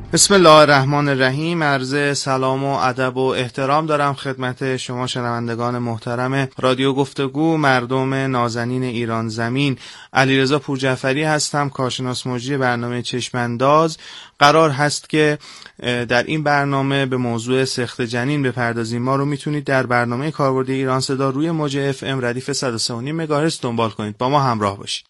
بسم الله الرحمن الرحیم. عرض سلام و ادب و احترام دارم خدمت شما شنوندگان محترم رادیو گفتگو، مردم نازنین ایران زمین. علیرضا پورجعفری هستم، کارشناس مجری برنامه چشمانداز. قرار هست که در این برنامه به موضوع سقط جنین بپردازیم. ما رو میتونید در برنامه کاربردی ایران صدا روی موج اف ام ردیف 103.5 مگاهرتز دنبال کنید. با ما همراه باشید.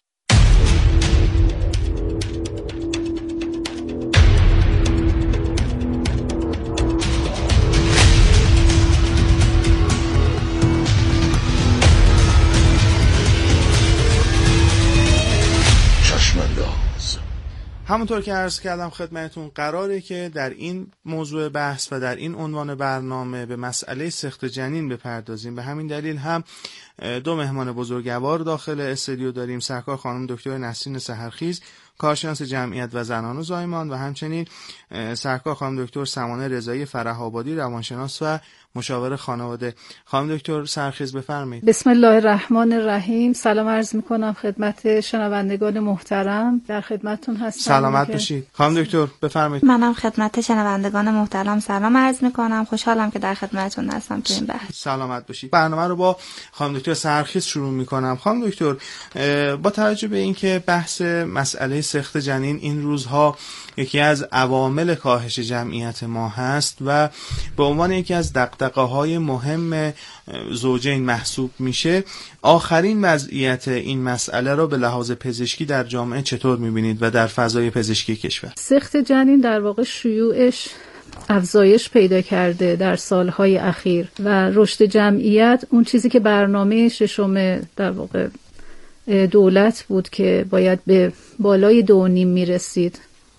همونطور که عرض کردم خدمتتون، قراره که در این موضوع بحث و در این عنوان برنامه به مسئله سقط جنین بپردازیم. به همین دلیل هم دو مهمان بزرگوار داخل استودیو داریم. سرکار خانم دکتر نسرین سحرخیز، کارشناس جمعیت و زنان و زایمان، و همچنین سرکار خانم دکتر سمانه رضایی فرح‌آبادی، روانشناس و مشاور خانواده. خانم دکتر سحرخیز بفرمایید. بسم الله الرحمن الرحیم. سلام عرض میکنم خدمت شنوندگان محترم. در خدمتتون هستم. سلامت باشید. خانم دکتر بفرمایید. منم خدمت شنوندگان محترم سلام عرض میکنم. خوشحالم که در خدمتتون هستم تو این بحث. سلامت باشید. برنامه رو با خانم دکتر سحرخیز شروع میکنم. خانم دکتر، با توجه به اینکه بحث مسئله سقط جنین این روزها یکی از عوامل کاهش جمعیت ما هست و به عنوان یکی از دغدغه‌های مهم زوجین محسوب میشه، آخرین وضعیت این مسئله رو به لحاظ پزشکی در جامعه چطور میبینید و در فضای پزشکی کشور؟ سقط جنین در واقع شیوعش افزایش پیدا کرده در سالهای اخیر و رشد جمعیت، اون چیزی که برنامه ششم در واقع دولت بود که باید به بالای 2.5 میرسید،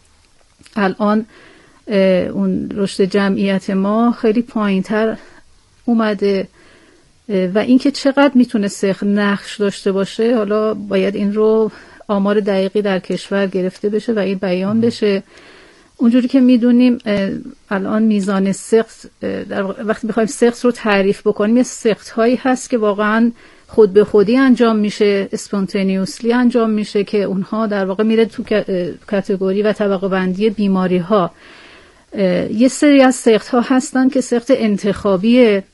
الان اون رشد جمعیت ما خیلی پایین‌تر اومده و اینکه چقدر میتونه سقط نقش داشته باشه، حالا باید این رو آمار دقیقی در کشور گرفته بشه و این بیان بشه. اونجوری که میدونیم الان میزان سقط، وقتی بخوایم سقط رو تعریف بکنیم، یه سقط هایی هست که واقعا خود به خودی انجام میشه، اسپونتینیوسلی انجام میشه، که اونها در واقع میره تو کاتگوری و طبقه بندی بیماری ها. یه سری از سقط ها هستن که سقط انتخابیه،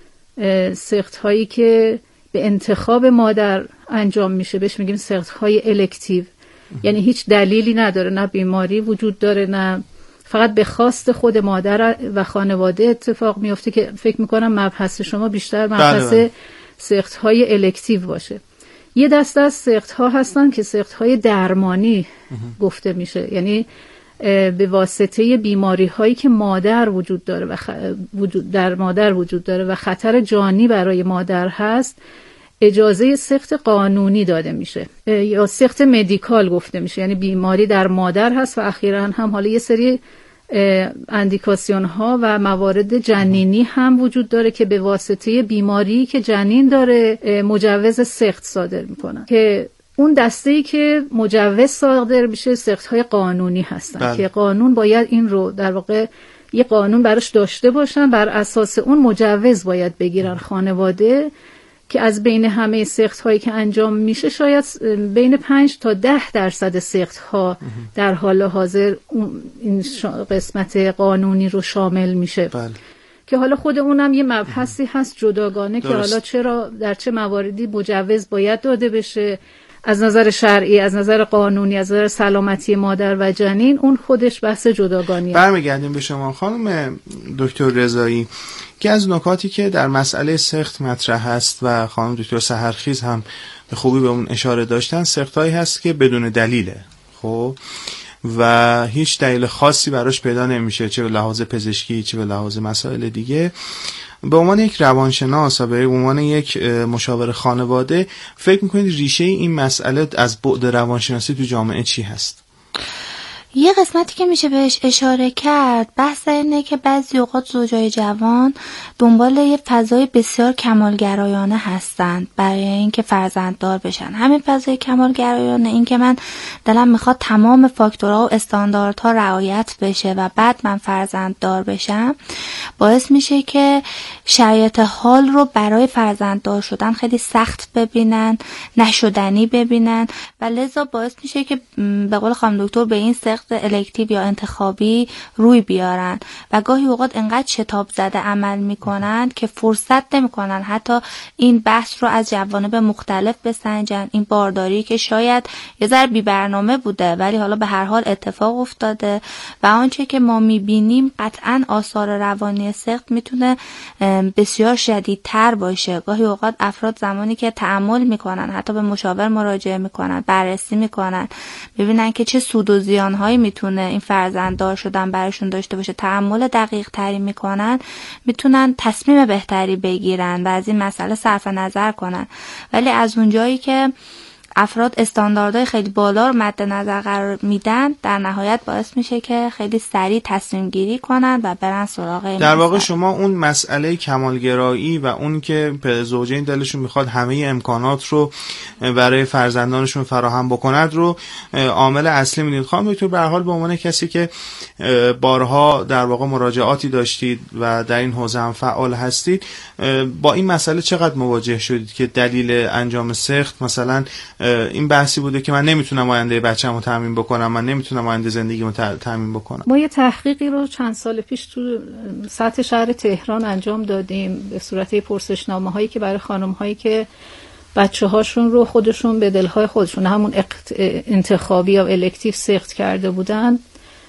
سقط هایی که به انتخاب مادر انجام میشه، بهش میگیم سقط های الکتیو. یعنی هیچ دلیلی نداره، نه بیماری وجود داره، نه فقط به خواست خود مادر و خانواده اتفاق میفته، که فکر میکنم مبحث شما بیشتر مبحث سقط های الکتیو باشه. یه دسته از سقط ها هستن که سقط های درمانی گفته میشه، یعنی به واسطه بیماری هایی که مادر وجود داره و در مادر وجود داره و خطر جانی برای مادر هست، اجازه سقط قانونی داده میشه یا سقط مدیکال گفته میشه. یعنی بیماری در مادر هست و اخیراً هم حالا یه سری اندیکاسیون ها و موارد جنینی هم وجود داره که به واسطه بیماری که جنین داره مجوز سقط صادر میکنن، که اون دسته‌ای که مجوز صادر میشه سقط های قانونی هستن. که قانون باید این رو در واقع یه قانون براش داشته باشن، بر اساس اون مجوز باید بگیرن خانواده، که از بین همه سقط هایی که انجام میشه شاید بین 5 تا 10% سقط ها در حال حاضر این قسمت قانونی رو شامل میشه. که حالا خود اونم یه مبحثی هست جداگانه که حالا چرا در چه مواردی مجوز باید داده بشه از نظر شرعی، از نظر قانونی، از نظر سلامتی مادر و جنین، اون خودش بحث جداگانیه. برمیگردیم به شما خانم دکتر رضایی، که از نکاتی که در مسئله سقط مطرح هست و خانم دکتر سحرخیز هم به خوبی به اون اشاره داشتن، سقطایی هست که بدون دلیله، خب، و هیچ دلیل خاصی براش پیدا نمیشه، چه به لحاظ پزشکی چه به لحاظ مسائل دیگه. به عنوان یک روانشناس و به عنوان یک مشاور خانواده، فکر میکنید ریشه این مسئله از بعد روانشناسی تو جامعه چی هست؟ یه قسمتی که میشه بهش اشاره کرد بحث اینه که بعضی اوقات زوجای جوان دنبال یه فضای بسیار کمالگرایانه هستند برای اینکه فرزنددار بشن. همین فضای کمالگرایانه، این که من دلم میخواد تمام فاکتورها و استانداردها رعایت بشه و بعد من فرزنددار بشم، باعث میشه که شرایط حال رو برای فرزنددار شدن خیلی سخت ببینن، نشدنی ببینن، و لذا باعث میشه که به قول خانم دکتر به این سقط سقط الکتیو یا انتخابی روی بیارن و گاهی اوقات انقدر شتاب زده عمل میکنن که فرصت نمیکنن حتی این بحث رو از جوانب مختلف بسنجن. این بارداری که شاید یه ذره بی برنامه بوده ولی حالا به هر حال اتفاق افتاده و آنچه که ما میبینیم قطعاً آثار روانی سقط میتونه بسیار شدیدتر باشه. گاهی اوقات افراد زمانی که تأمل میکنن، حتی به مشاور مراجعه میکنن، بررسی میکنن، ببینن که چه سود و زیانهایی میتونه این فرزنددار شدن براشون داشته باشه، تأمل دقیق تری میکنن، میتونن تصمیم بهتری بگیرن و از این مسئله صرف نظر کنن. ولی از اونجایی که افراد استانداردهای خیلی بالا رو مد نظر قرار میدن، در نهایت باعث میشه که خیلی سریع تصمیم گیری کنن و برن سراغ این در واقع شما اون مسئله کمالگرایی و اون که زوجین دلشون میخواد همه امکانات رو برای فرزندانشون فراهم بکند رو عامل اصلی میدید. خانم دکتر، به هر حال به عنوان کسی که بارها در واقع مراجعاتی داشتید و در این حوزه هم فعال هستید، با این مسئله چقدر مواجه شدید که دلیل انجام سقط مثلا این بحثی بوده که من نمیتونم آینده بچه‌مو تامین بکنم، من نمیتونم آینده زندگیمو تامین بکنم؟ ما یه تحقیقی رو چند سال پیش تو سطح شهر تهران انجام دادیم به صورت پرسشنامه‌هایی که برای خانم‌هایی که بچه‌هاشون رو خودشون به دلهای خودشون همون انتخابی یا الکتیو سقط کرده بودن،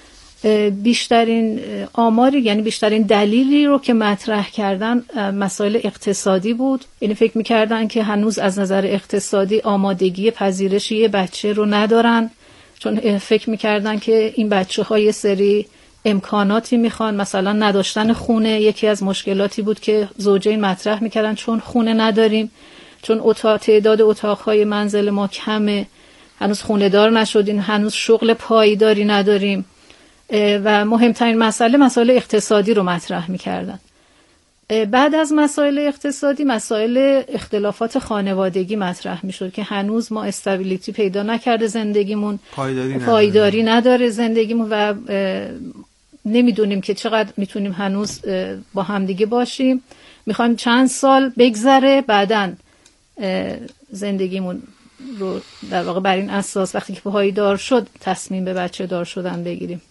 بیشترین آماری، یعنی بیشترین دلیلی رو که مطرح کردن مسائل اقتصادی بود. یعنی فکر می‌کردن که هنوز از نظر اقتصادی آمادگی پذیرش یه بچه رو ندارن، چون فکر می‌کردن که این بچه‌ها یه سری امکاناتی میخوان، مثلا نداشتن خونه یکی از مشکلاتی بود که زوجین مطرح می‌کردن، چون خونه نداریم، چون تعداد اتاق‌های منزل ما کمه، هنوز خونه دار نشدیم، هنوز شغل پایداری نداریم و مهمترین مسئله اقتصادی رو مطرح می‌کردن. بعد از مسائل اقتصادی مسائل اختلافات خانوادگی مطرح می‌شد که هنوز ما استابیلیتی پیدا نکرده زندگیمون، پایداری نداره زندگیمون و نمیدونیم که چقدر میتونیم هنوز با همدیگه باشیم. میخوایم چند سال بگذره بعدن زندگیمون رو در واقع بر این اساس وقتی که پایدار شد تصمیم به بچه دار شدن بگیریم.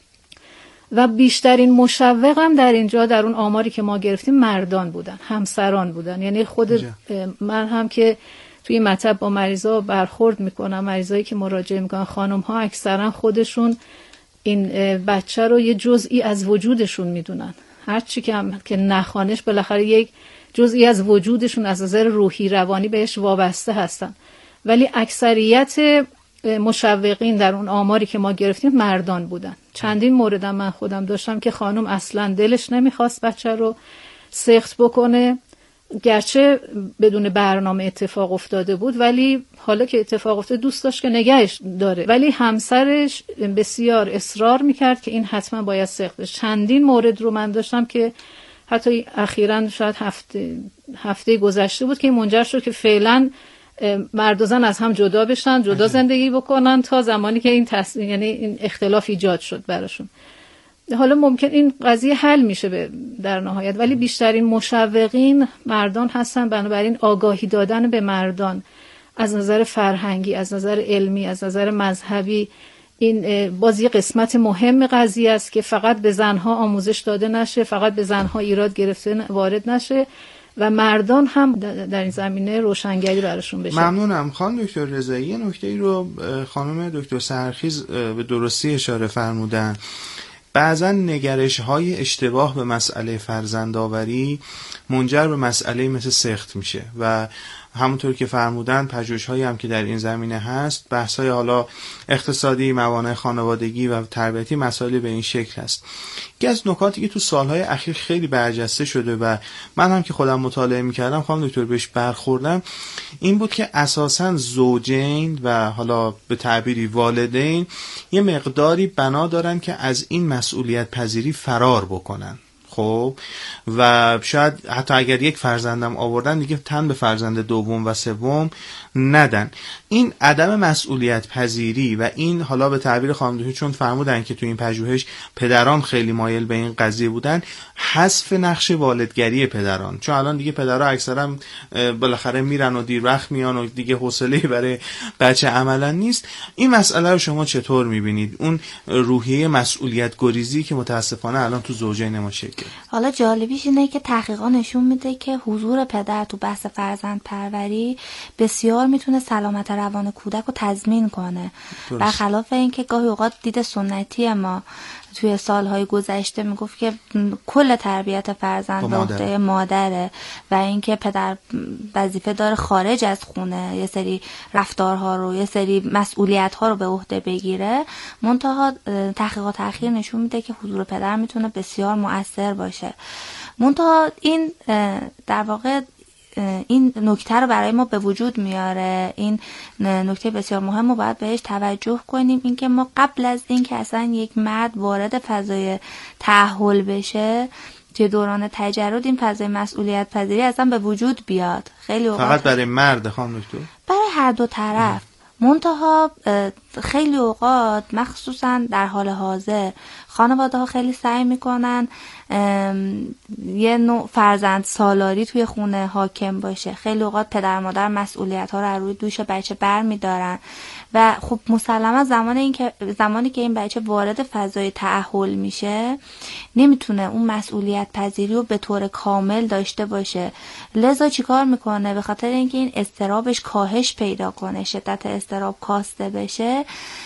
و بیشترین مشوق هم در اینجا در اون آماری که ما گرفتیم مردان بودن، همسران بودن. یعنی خود من هم که توی مطب با مریضا برخورد میکنم، مریضایی که مراجعه میکنن، خانم ها اکثرا خودشون این بچه رو یه جزئی از وجودشون میدونن، هرچی که نخوانش بالاخره یک جزئی از وجودشون از نظر روحی روانی بهش وابسته هستن. ولی اکثریت مشوقین در اون آماری که ما گرفتیم مردان بودن. چندین موردم من خودم داشتم که خانم اصلا دلش نمیخواست بچه رو سقط بکنه، گرچه بدون برنامه اتفاق افتاده بود، ولی حالا که اتفاق افتاده دوست داشت که نگهش داره، ولی همسرش بسیار اصرار میکرد که این حتما باید سقط بشه. چندین مورد رو من داشتم که حتی اخیراً شاید هفته گذشته بود که منجر شد که فعلا مرد و زن از هم جدا بشن، جدا زندگی بکنن تا زمانی که یعنی این اختلاف ایجاد شد براشون. حالا ممکن این قضیه حل میشه در نهایت، ولی بیشترین مشوقین مردان هستن. بنابراین آگاهی دادن به مردان از نظر فرهنگی، از نظر علمی، از نظر مذهبی، این باز یه قسمت مهم قضیه است که فقط به زنها آموزش داده نشه، فقط به زنها ایراد گرفته وارد نشه و مردان هم در این زمینه روشنگری براشون بشه. ممنونم. خانم دکتر رضایی، یه نکته‌ای رو خانم دکتر سحرخیز به درستی اشاره فرمودن. بعضا نگرش‌های اشتباه به مسئله فرزندآوری منجر به مسئله مثل سقط میشه و همونطور که فرمودن پژوهش‌هایی هم که در این زمینه هست، بحث‌های حالا اقتصادی، موانع خانوادگی و تربیتی، مسائل به این شکل هست. یکی از نکاتی که تو سالهای اخیر خیلی برجسته شده و من هم که خودم مطالعه می‌کردم خانم دکتر بهش برخوردم، این بود که اساساً زوجین و حالا به تعبیری والدین یه مقداری بنا دارن که از این مسئولیت پذیری فرار بکنن. خب و شاید حتی اگر یک فرزندم آوردن دیگه تن به فرزند دوم و سوم ندن. این عدم مسئولیت پذیری و این حالا به تعبیر خانم دکتر چون فرمودن که تو این پژوهش پدران خیلی مایل به این قضیه بودن، حذف نقش والدگری پدران، چون الان دیگه پدرها اکثرا بالاخره میرن و دیر وقت میان و دیگه حوصله‌ای برای بچه عملا نیست. این مسئله رو شما چطور میبینید؟ اون روحیه مسئولیت گریزی که متاسفانه الان تو زوجین ما شکل. حالا جالبیش اینه که تحقیقات نشون میده که حضور پدر تو بحث فرزند پروری بسیار میتونه سلامت روان کودک رو تضمین کنه، برخلاف اینکه گاهی اوقات دید سنتی ما توی سالهای گذشته میگفت که کل تربیت فرزند به عهده مادره و اینکه پدر وظیفه داره خارج از خونه یه سری رفتارها رو، یه سری مسئولیت‌ها رو به عهده بگیره. منتها تحقیقات اخیر نشون میده که حضور پدر میتونه بسیار مؤثر باشه. منتها این در واقع این نکته رو برای ما به وجود میاره. این نکته بسیار مهم و باید بهش توجه کنیم، اینکه ما قبل از اینکه اصلا یک مرد وارد فضای تأهل بشه توی دوران تجرد این فضای مسئولیت پذیری اصلا به وجود بیاد. خیلی اوقات فقط برای مرد خانم دکتر؟ برای هر دو طرف. منتها خیلی اوقات مخصوصا در حال حاضر خانواده ها خیلی سعی میکنن یه نوع فرزند سالاری توی خونه حاکم باشه. خیلی اوقات پدر مادر مسئولیت ها رو روی دوش بچه بر میدارن و خب مسلما زمانی که این بچه وارد فضای تأهل میشه نمیتونه اون مسئولیت پذیری رو به طور کامل داشته باشه. لذا چیکار میکنه؟ به خاطر اینکه این اضطرابش کاهش پیدا کنه، شدت اضطراب کاسته بشه،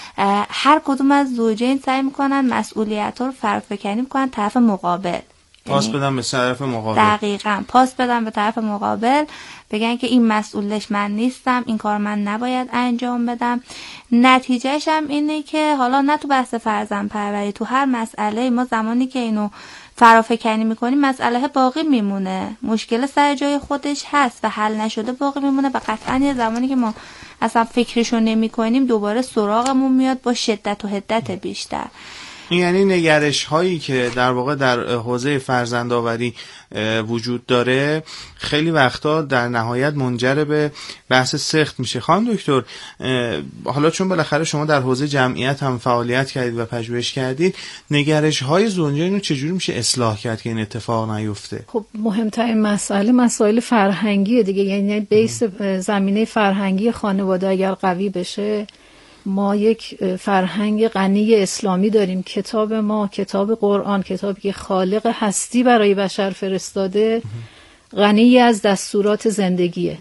هر کدوم از زوجین سعی میکنن مسئولیت ها رو فرافکنی میکنن طرف مقابل، پاس بدن به طرف مقابل. دقیقاً پاس بدن به طرف مقابل، بگن که این مسئولش من نیستم، این کار من نباید انجام بدم. نتیجهش هم اینه که حالا نه تو بحث فرزند پروری، تو هر مسئله ما زمانی که اینو فرافکنی میکنیم مسئله باقی میمونه، مشکل سر جای خودش هست و حل نشده باقی میمونه و قطعاً یه زمانی که ما اصلا فکرشو نمی کنیم دوباره سراغمون میاد با شدت و حدت بیشتر. یعنی نگرش هایی که در واقع در حوزه فرزندآوری وجود داره خیلی وقتا در نهایت منجر به بحث سخت میشه. خانم دکتر، حالا چون بالاخره شما در حوزه جمعیت هم فعالیت کردید و پژوهش کردید، نگرش های زوجین رو چجوری میشه اصلاح کرد که این اتفاق نیفته؟ خب مهمترین مسائل فرهنگی دیگه، یعنی بیس زمینه فرهنگی خانواده اگر قوی بشه، ما یک فرهنگ غنی اسلامی داریم. کتاب ما، کتاب قرآن، کتابی که خالق هستی برای بشر فرستاده، غنی از دستورات زندگیه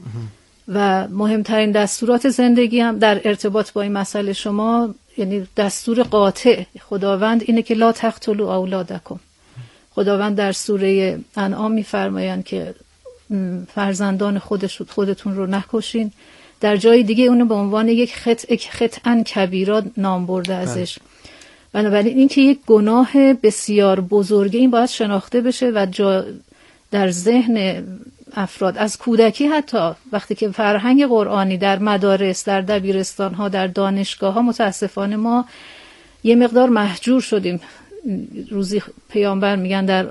و مهمترین دستورات زندگی هم در ارتباط با این مسئله شما، یعنی دستور قاطع خداوند اینه که لا تقتلوا اولادکم. خداوند در سوره انعام میفرمایند که فرزندان خودتون رو نکشین. در جای دیگه اونو به عنوان یک خطأ کبیرا نام برده ازش. بنابراین این که یک گناه بسیار بزرگه، این باید شناخته بشه و در ذهن افراد از کودکی، حتی وقتی که فرهنگ قرآنی در مدارس، در دبیرستان ها، در دانشگاه ها متاسفانه ما یه مقدار محجور شدیم. روزی پیامبر میگن در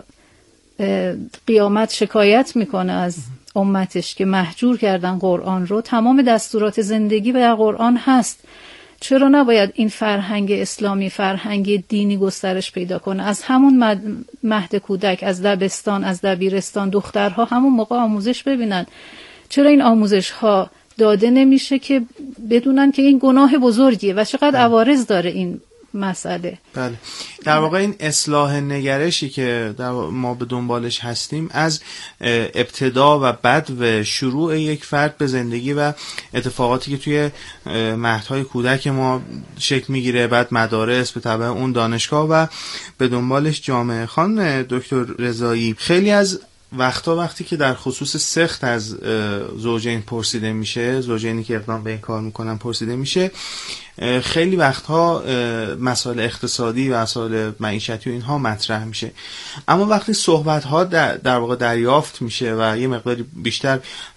قیامت شکایت میکنه از امتش که محجور کردن قرآن رو. تمام دستورات زندگی در قرآن هست. چرا نباید این فرهنگ اسلامی، فرهنگ دینی گسترش پیدا کنه؟ از همون مهد کودک، از دبستان، از دبیرستان، دخترها همون موقع آموزش ببینن. چرا این آموزش ها داده نمیشه که بدونن که این گناه بزرگیه و چقدر عوارض داره این مسئله؟ بله، در واقع این اصلاح نگرشی که ما به دنبالش هستیم از ابتدا و بعد و شروع یک فرد به زندگی و اتفاقاتی که توی مهدهای کودک ما شکل میگیره، بعد مدارس، به تبع اون دانشگاه و به دنبالش جامعه. خانم دکتر رضایی، خیلی از وقتی که در خصوص سخت از زوجین پرسیده میشه، زوجینی که اقدام به این کار میکنن پرسیده میشه، خیلی وقتها مسائل اقتصادی و مسائل معیشتی و اینها مطرح میشه. اما وقتی صحبت ها در واقع دریافت میشه و یه مقداری بیشتر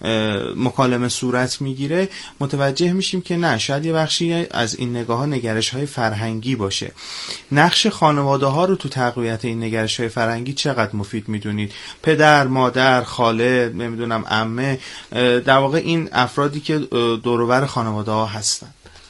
مکالمه صورت میگیره، متوجه میشیم که نه، شاید یه بخشی از این نگاه ها نگرش های فرهنگی باشه. نقش خانواده ها رو تو تقویت این نگرش های فرهنگی چقدر مفید میدونید؟ پدر، مادر، خاله، نمیدونم عمه، در واقع این افرادی که دور و بر خانواده ها هستن.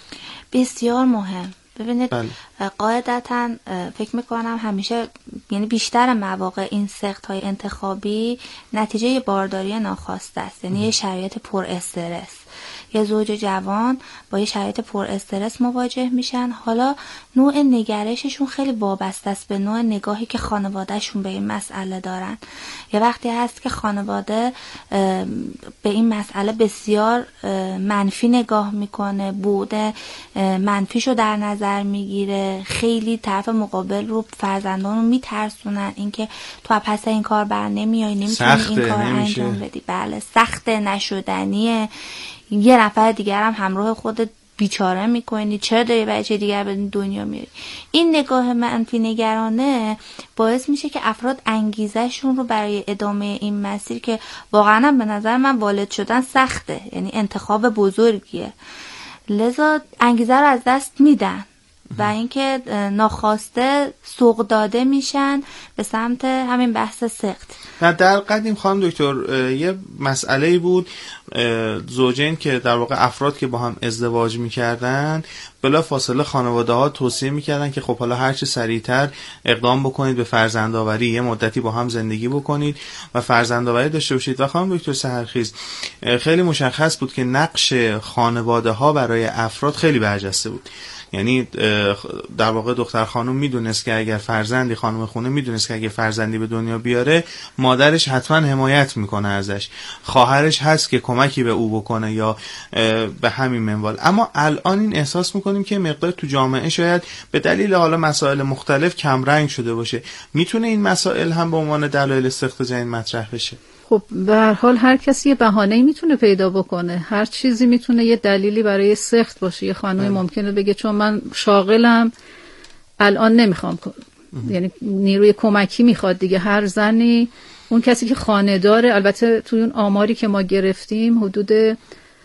بسیار مهم. ببینید بله. قاعدتا فکر میکنم همیشه، یعنی بیشتر مواقع این سخت‌های انتخابی نتیجه بارداری ناخواسته است، یعنی یه شرایط پر استرس. یه زوج جوان با یه شرایط پر استرس مواجه میشن. حالا نوع نگرششون خیلی وابسته است به نوع نگاهی که خانوادهشون به این مسئله دارن. یه وقتی هست که خانواده به این مسئله بسیار منفی نگاه میکنه، بوده منفیشو در نظر میگیره، خیلی طرف مقابل رو، فرزندان رو میترسونن، اینکه تو پس این کار بر نمیای، نمیتونی این کار انجام بدی. بله، سخت، نشدنیه. یه نفر دیگر هم همراه خودت بیچاره میکنی، چرا داری بچه دیگر به دنیا میاری؟ این نگاه منفی نگرانه باعث میشه که افراد انگیزشون رو برای ادامه این مسیر، که واقعا به نظر من والد شدن سخته، یعنی انتخاب بزرگیه، لذا انگیزه رو از دست میدن و اینکه ناخواسته سوق داده میشن به سمت همین بحث سخت. در قدیم خانم دکتر یه مسئله بود، زوجین که در واقع افراد که با هم ازدواج میکردن بلا فاصله خانواده ها توصیه میکردن که خب حالا هرچه سریعتر اقدام بکنید به فرزندآوری، یه مدتی با هم زندگی بکنید و فرزندآوری داشته باشید. و خانم دکتر سحرخیز خیلی مشخص بود که نقش خانواده ها برای افراد خیلی برجسته بود. یعنی در واقع دختر خانم میدونست که اگر فرزندی، خانم خونه میدونست که اگر فرزندی به دنیا بیاره، مادرش حتما حمایت میکنه ازش، خواهرش هست که کمکی به او بکنه یا به همین منوال. اما الان این احساس میکنیم که مقدار تو جامعه شاید به دلیل حالا مسائل مختلف کمرنگ شده باشه. میتونه این مسائل هم به عنوان دلایل سخت جنین مطرح بشه؟ خب به هر حال هر کسی یه بهانه‌ای میتونه پیدا بکنه، هر چیزی میتونه یه دلیلی برای سخت باشه. یه خانمی ممکنه بگه چون من شاغلم الان نمیخوام، یعنی نیروی کمکی میخواد دیگه. هر زنی، اون کسی که خانه داره، البته توی اون آماری که ما گرفتیم حدود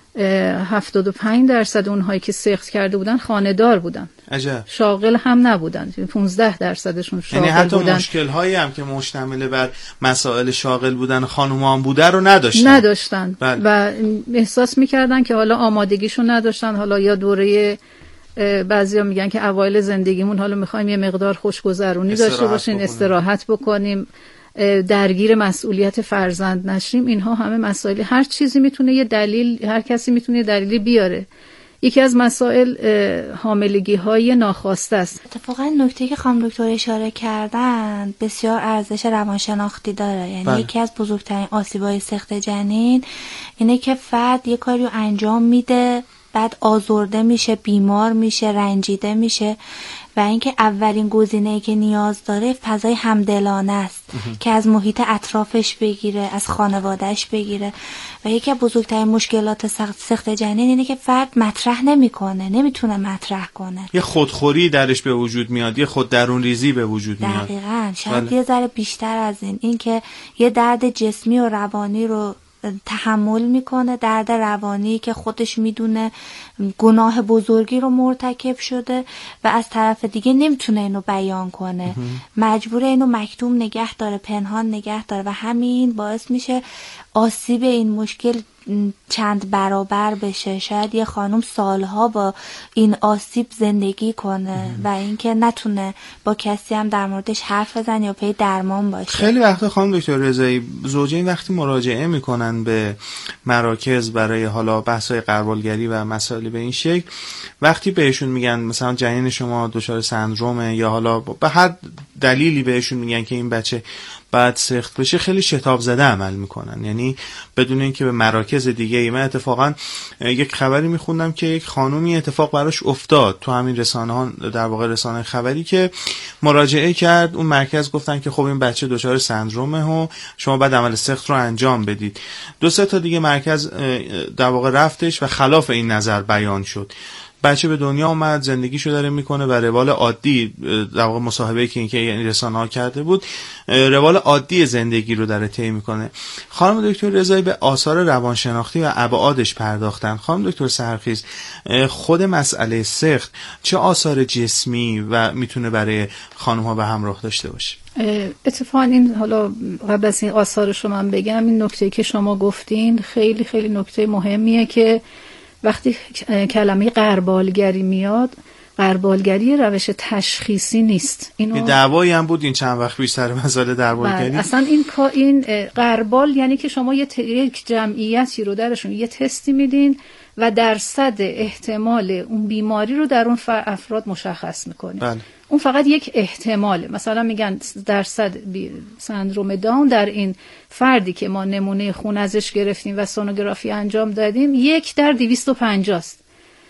75% اونهایی که سخت کرده بودن خانه دار بودن. عجب. شاغل هم نبودن، 15%شون شاغل یعنی حتی بودن. مشکل هایی هم که مشتمل بر مسائل شاغل بودن خانومان بوده رو نداشتن. بله. و احساس میکردن که حالا آمادگیشو نداشتن، حالا یا دوره بعضیا میگن که اوایل زندگیمون حالا میخوایم یه مقدار خوشگذرونی داشته باشیم، استراحت بکنیم، درگیر مسئولیت فرزند نشیم. اینها همه مسائل، هر چیزی میتونه یه دلیل، هر کسی میتونه یه دلیلی بیاره. یکی از مسائل حاملگی های ناخواسته است. اتفاقا نکته که خانم دکتر اشاره کردن بسیار ارزش روانشناختی داره. یعنی یکی از بزرگترین آسیب‌های سخت جنین اینه که فرد یه کاری رو انجام میده، بعد آزرده میشه، بیمار میشه، رنجیده میشه و اینکه اولین گزینه‌ای که نیاز داره فضای همدلانه است که از محیط اطرافش بگیره، از خانوادهش بگیره. و یکی از بزرگترین مشکلات سخت جنین اینه که فرد مطرح نمیکنه، نمیتونه مطرح کنه. یه خودخوری درش به وجود میاد، یه خود درون ریزی به وجود میاد. دقیقاً. شاید یه ذره بیشتر از این که یه درد جسمی و روانی رو تحمل میکنه، درد روانی که خودش میدونه گناه بزرگی رو مرتکب شده و از طرف دیگه نمیتونه اینو بیان کنه، مجبوره اینو مکتوم نگه داره، پنهان نگه داره و همین باعث میشه آسیب این مشکل چند برابر بشه. شاید یه خانم سالها با این آسیب زندگی کنه و اینکه نتونه با کسی هم در موردش حرف بزنه یا پی درمان باشه. خیلی وقتا خانم دکتر رضایی زوجین وقتی مراجعه میکنن به مراکز برای حالا بحث‌های غربالگری و مسائل به این شکل، وقتی بهشون میگن مثلا جنین شما دچار سندرومه یا حالا به هر دلیلی بهشون میگن که این بچه بعد سخت بشه خیلی شتاب زده عمل میکنن، یعنی بدون اینکه به مراکز دیگه. من اتفاقا یک خبری میخوندم که یک خانومی اتفاق براش افتاد تو همین رسانه ها، در واقع رسانه خبری، که مراجعه کرد اون مرکز گفتن که خب این بچه دچار سندرومه و شما بعد عمل سخت رو انجام بدید. 2-3 تا دیگه مرکز در واقع رفتش و خلاف این نظر بیان شد. بچه به دنیا اومد، زندگیشو داره میکنه و روال عادی، در واقع مصاحبه‌ای که اینکه یعنی رسانه‌ها کرده بود، روال عادی زندگی رو داره طی میکنه. خانم دکتر رضایی به آثار روانشناختی و ابعادش پرداختن. خانم دکتر سحرخیز، خود مسئله سخت چه آثار جسمی و میتونه برای خانم‌ها به همراه داشته باشه؟ اتفاقا این، حالا قبل از این آثارش رو من بگم، این نکته که شما گفتین خیلی خیلی نکته مهمیه که وقتی کلمه غربالگری میاد، غربالگری روش تشخیصی نیست. اینو دعوایی هم بود این چند وقت پیش سر مسئله دربالگری. اصلا این غربال یعنی که شما یک جمعیتی رو درشون یه تستی میدین و درصد احتمال اون بیماری رو در اون افراد مشخص میکنید. بله. اون فقط یک احتماله. مثلا میگن درصد سندروم داون در این فردی که ما نمونه خون ازش گرفتیم و سونوگرافی انجام دادیم 1/250 است.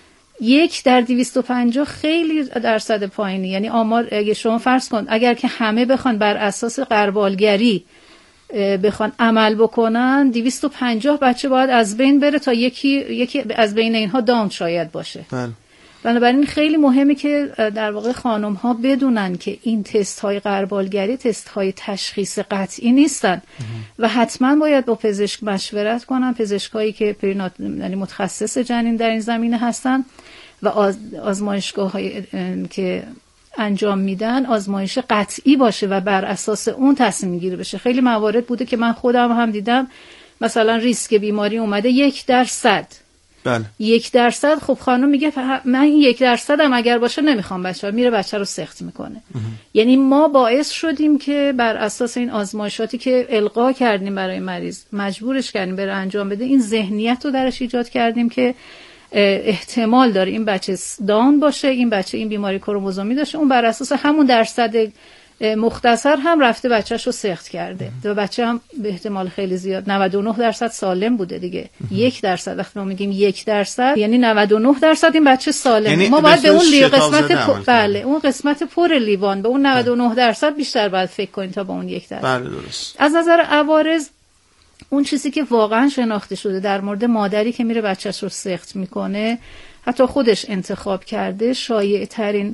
1/250 خیلی درصد پایینی. یعنی آمار، اگه شما فرض کن اگر که همه بخوان بر اساس غربالگری بخوان عمل بکنن، 250 بچه باید از بین بره تا یکی از بین اینها داون شاید باشه. بله. بنابراین خیلی مهمه که در واقع خانم ها بدونن که این تست های غربالگری تست های تشخیص قطعی نیستن و حتما باید با پزشک مشورت کنن، پزشکایی که یعنی متخصص جنین در این زمینه هستن و آزمایشگاه های که انجام میدن آزمایش قطعی باشه و بر اساس اون تصمیم گیری بشه. خیلی موارد بوده که من خودم هم دیدم، مثلا ریسک بیماری اومده 1%. بله. 1%. خب خانم میگه من 1% هم اگر باشه نمیخوام بچه، میره بچه رو سخت میکنه. یعنی ما باعث شدیم که بر اساس این آزمایشاتی که القا کردیم برای مریض، مجبورش کردیم بره انجام بده، این ذهنیت رو درش ایجاد کردیم که احتمال داره این بچه داون باشه، این بچه این بیماری کروموزومی داشته. اون بر اساس همون درصد مختصر هم رفته بچه‌ش رو سخت کرده و بچه هم به احتمال خیلی زیاد 99% سالم بوده دیگه. 1% وقتی ما میگیم 1% یعنی 99% این بچه سالم. یعنی ما باید به اون قسمت بله اون قسمت پر لیوان به اون 99% بیشتر باید فکر کنیم تا به اون 1%. بله درست. از نظر عوارض، اون چیزی که واقعا شناخته شده در مورد مادری که میره بچه‌ش رو سخت میکنه، حتی خودش انتخاب کرده، شایع ترین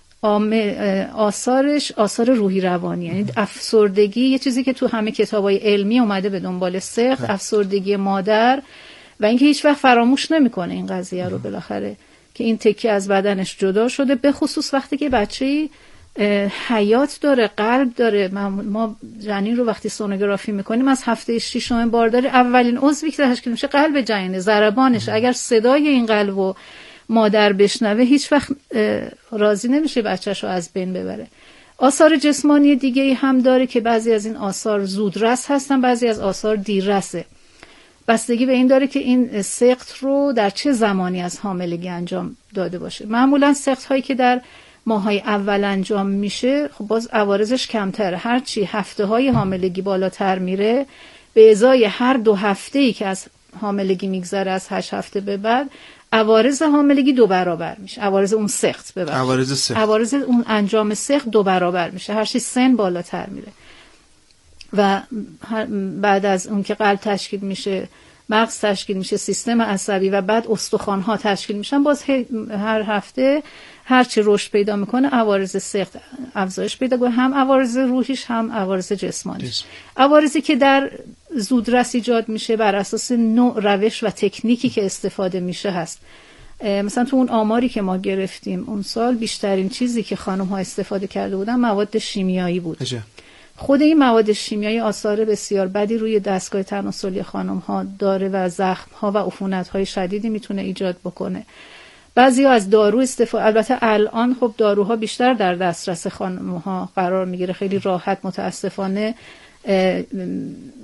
آثارش آثار روحی روانی، یعنی افسردگی، یه چیزی که تو همه کتابای علمی اومده به دنبال سخت، افسردگی مادر و اینکه هیچ وقت فراموش نمیکنه این قضیه رو بالاخره که این تکه از بدنش جدا شده، به خصوص وقتی که بچه‌ای حیات داره، قلب داره. ما جنین رو وقتی سونوگرافی میکنیم از هفته 6 بارداری اولین عضوی که تشکیل میشه قلب جنینه، ضربانش. اگر صدای این قلب و مادر بشنوه هیچ وقت راضی نمیشه بچه‌شو از بین ببره. آثار جسمانی دیگه هم داره که بعضی از این آثار زودرس هستن، بعضی از آثار دیررسه. بستگی به این داره که این سقط رو در چه زمانی از حاملگی انجام داده باشه. معمولا سقط هایی که در ماهای اول انجام میشه خب باز عوارضش کمتره. هرچی هفته های حاملگی بالاتر میره، به ازای هر 2 هفته‌ای که از حاملگی میگذره از 8 هفته به بعد، عوارض حاملگی 2 برابر میشه. عوارض اون سقط عوارض اون انجام سقط 2 برابر میشه هرچی سن بالاتر میره. و بعد از اون که قلب تشکیل میشه، مغز تشکیل میشه، سیستم عصبی و بعد استخوان‌ها تشکیل میشن، باز هر هفته هرچی رشد پیدا میکنه عوارض سقط افزایش پیدا کنه، هم عوارض روحیش هم عوارض جسمانیش. عوارضی که در زودرس ایجاد میشه بر اساس نوع روش و تکنیکی که استفاده میشه هست. مثلا تو اون آماری که ما گرفتیم اون سال بیشترین چیزی که خانم ها استفاده کرده بودن مواد شیمیایی بود. خود این مواد شیمیایی آثار بسیار بدی روی دستگاه تناسلی خانم ها داره و زخم ها و عفونت های شدیدی میتونه ایجاد بکنه. بعضی ها از دارو استفاده، البته الان خب داروها بیشتر در دسترس خانم ها قرار میگیره، خیلی راحت. متاسفانه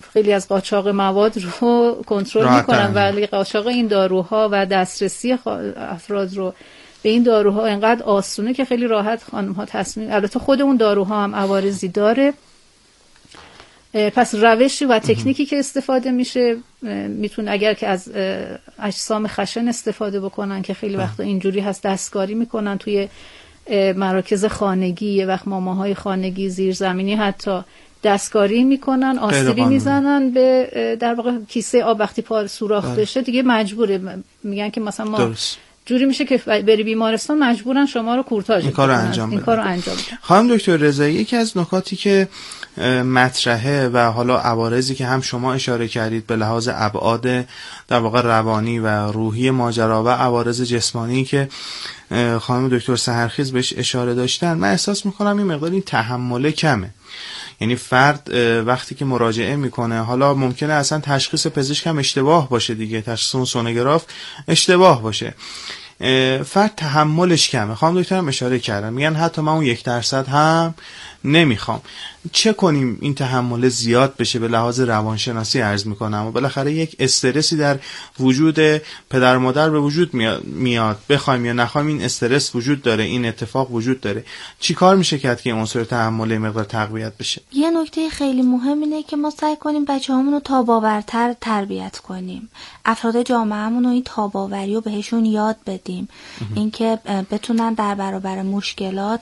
خیلی از قاچاق مواد رو کنترل میکنن، ولی قاچاق این داروها و دسترسی افراد رو به این داروها انقدر آسونه که خیلی راحت خانم‌ها تصمیم، البته خود اون داروها هم عوارضی داره. پس روشی و تکنیکی که استفاده میشه میتونه اگر که از اجسام خشن استفاده بکنن که خیلی وقتا اینجوری هست، دستکاری میکنن توی مراکز خانگی، یه وقت ماماهای خانگی زیرزمینی حتی دستکاری میکنن، آسیبی میزنن به در واقع کیسه آب. وقتی پا سوراخ بشه دیگه مجبوره، میگن که مثلا ما جوری میشه که بری بیمارستان مجبورن شما رو کورتاژ این کارو انجام بدن. خانم دکتر رضایی، یکی از نکاتی که مطرحه و حالا عوارضی که هم شما اشاره کردید به لحاظ ابعاد در واقع روانی و روحی ماجرا و عوارض جسمانی که خانم دکتر سحرخیز بهش اشاره داشتن، من احساس میکنم این مقدار این تحمل کمه. یعنی فرد وقتی که مراجعه میکنه، حالا ممکنه اصلا تشخیص پزشک هم اشتباه باشه دیگه، تشخیص سونوگراف اشتباه باشه، فرد تحملش کمه. خانم دکتر هم اشاره کردن، میگن حتی من اون 1% هم نمیخوام. چه کنیم این تحمل زیاد بشه؟ به لحاظ روانشناسی عرض میکنم، و بالاخره یک استرسی در وجود پدر مادر به وجود میاد، بخوایم یا نخوایم این استرس وجود داره، این اتفاق وجود داره. چی کار میشه کرد که عنصر تحمل مقدار تقویت بشه؟ یه نکته خیلی مهم اینه که ما سعی کنیم بچه‌هامون رو تاباورتر تربیت کنیم، افراد جامعهمون رو این تاباوری رو بهشون یاد بدیم، اینکه بتونن در برابر مشکلات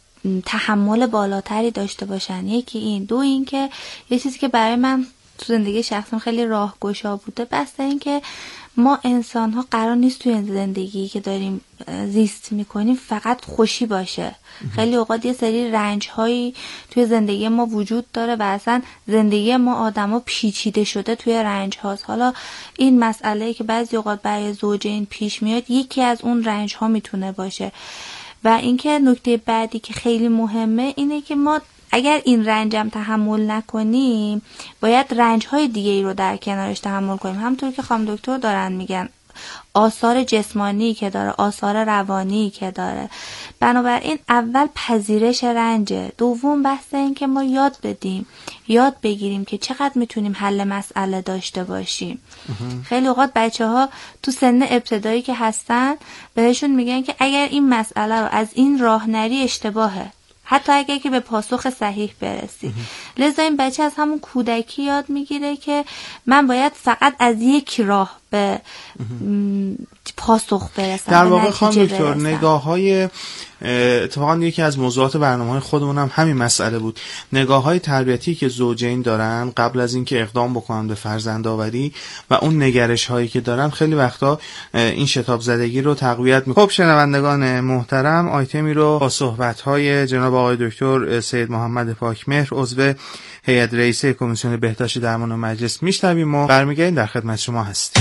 تحمل بالاتری داشته باشن. یکی این. دو اینکه یه چیزی که برای من تو زندگی شخصم خیلی راهگشا بوده، بسته این که ما انسان ها قرار نیست توی زندگی که داریم زیست میکنیم فقط خوشی باشه. خیلی اوقات یه سری رنج هایی توی زندگی ما وجود داره و اصلا زندگی ما آدم ها پیچیده شده توی رنج هاست. حالا این مسئله که بعضی اوقات برای زوجین پیش میاد یکی از اون رنج ها میتونه باشه. و اینکه نکته بعدی که خیلی مهمه اینه که ما اگر این رنجم تحمل نکنیم باید رنج‌های دیگه ای رو در کنارش تحمل کنیم. همونطور که خانم دکتر دارن میگن، آثار جسمانی که داره، آثار روانی که داره. بنابراین اول پذیرش رنجه، دوم بحث این که ما یاد بگیریم که چقدر میتونیم حل مسئله داشته باشیم. خیلی اوقات بچه‌ها تو سن ابتدایی که هستن بهشون میگن که اگر این مسئله رو از این راه نری اشتباهه، حتی اگر که به پاسخ صحیح برسی. لذا این بچه از همون کودکی یاد میگیره که من باید فقط از یک راه به پاسخ برسم. در واقع خانم دکتر نگاه‌های اتفاقا یکی از موضوعات برنامه‌های خودمون هم همین مسئله بود، نگاه‌های تربیتی که زوجین دارن قبل از اینکه اقدام بکنن به فرزندآوری و اون نگرش‌هایی که دارن خیلی وقتا این شتاب زدگی رو تقویت می‌کنه. خب شنوندگان محترم، آیتمی رو با صحبت‌های جناب آقای دکتر سید محمد پاکمهر عضو هیئت رئیسه کمیسیون بهداشت درمان و مجلس میشنویم و برمیگردیم در خدمت شما هستیم.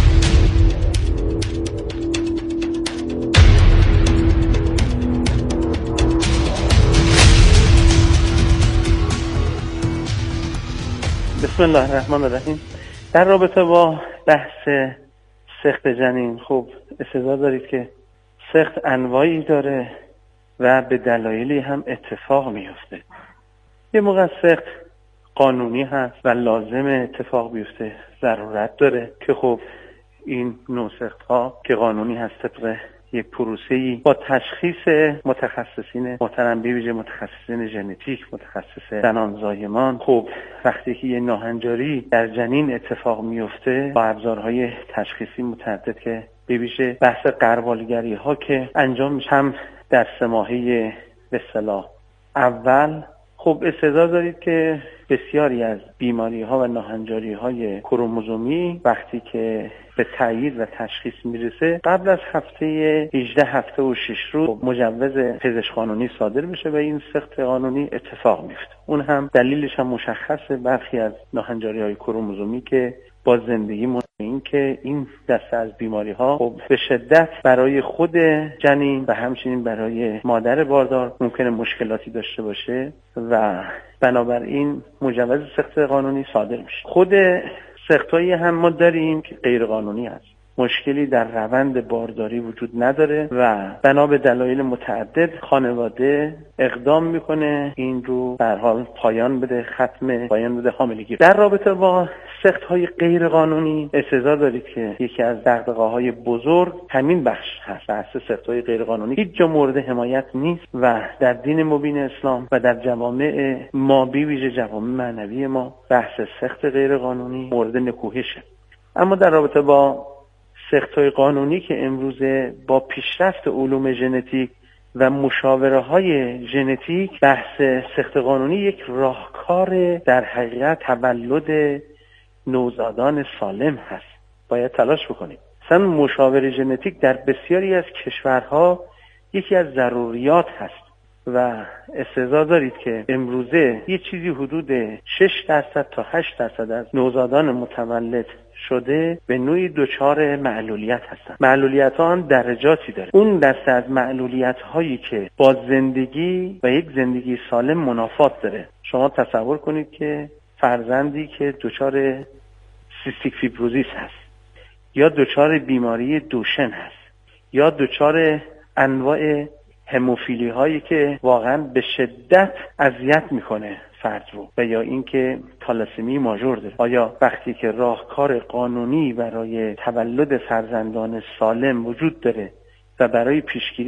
بسم الله الرحمن الرحیم. در رابطه با بحث سقط جنین، خب استدلال دارید که سقط انواعی داره و به دلایلی هم اتفاق میفته. یه موقع سقط قانونی هست و لازم اتفاق بیفته، ضرورت داره که خب این نوع سقط ها که قانونی هست طبق یک پروسه‌ای با تشخیص متخصصین محترم، به ویژه متخصصین ژنتیک، متخصص زنان زایمان، خب وقتی که یه ناهنجاری در جنین اتفاق میفته با ابزارهای تشخیصی متعدد که به ویژه بحث غربالگری ها که انجام میشه هم در 3 ماهه به اصطلاح اول، خب استدلال دارید که بسیاری از بیماری ها و ناهنجاری های کروموزومی وقتی که به تایید و تشخیص میرسه قبل از هفته 18 هفته و 6 روز مجوز پزشک قانونی صادر بشه و این سقط قانونی اتفاق میفته. اون هم دلیلش هم مشخصه، برخی از ناهنجاری های کروموزومی که با زندگی این که این دسته از بیماری ها خب به شدت برای خود جنین و همچنین برای مادر باردار ممکنه مشکلاتی داشته باشه و بنابراین مجوز سقط قانونی صادر میشه. خود سقطایی هم ما داریم که غیر قانونی هست. مشکلی در روند بارداری وجود نداره و بنا به دلایل متعدد خانواده اقدام میکنه این رو به هر حال پایان بده حاملگی. در رابطه با سخت‌های غیر قانونی استظهار دارید که یکی از دغدغه‌های بزرگ همین بخش هست. بحث سخت‌های غیر قانونی هیچ جا مورد حمایت نیست و در دین مبین اسلام و در جوامع ما بی ویژه جوامع معنوی ما بحث سخت غیر قانونی مورد نکوهشه. اما در رابطه با سخت‌های قانونی که امروزه با پیشرفت علوم ژنتیک و مشاوره‌های ژنتیک، بحث سخت قانونی یک راهکار در حقیقت تولد نوزادان سالم هست. باید تلاش بکنیم. مثلا مشاوره ژنتیک در بسیاری از کشورها یکی از ضروریات هست و استظهار دارید که امروزه یه چیزی حدود 6% تا 8% از نوزادان متولد شده به نوعی دچار معلولیت هستن. معلولیت ها هم درجاتی داره. اون دسته از معلولیت هایی که با زندگی و یک زندگی سالم منافات داره. شما تصور کنید که فرزندی که دچار سیستیک فیبروزیس هست یا دچار بیماری دوشن هست یا دچار انواع هموفیلی هایی که واقعا به شدت اذیت میکنه فرد رو و یا اینکه تالاسمی ماژور داره، آیا وقتی که راهکار قانونی برای تولد فرزندان سالم وجود داره و برای پیشگیری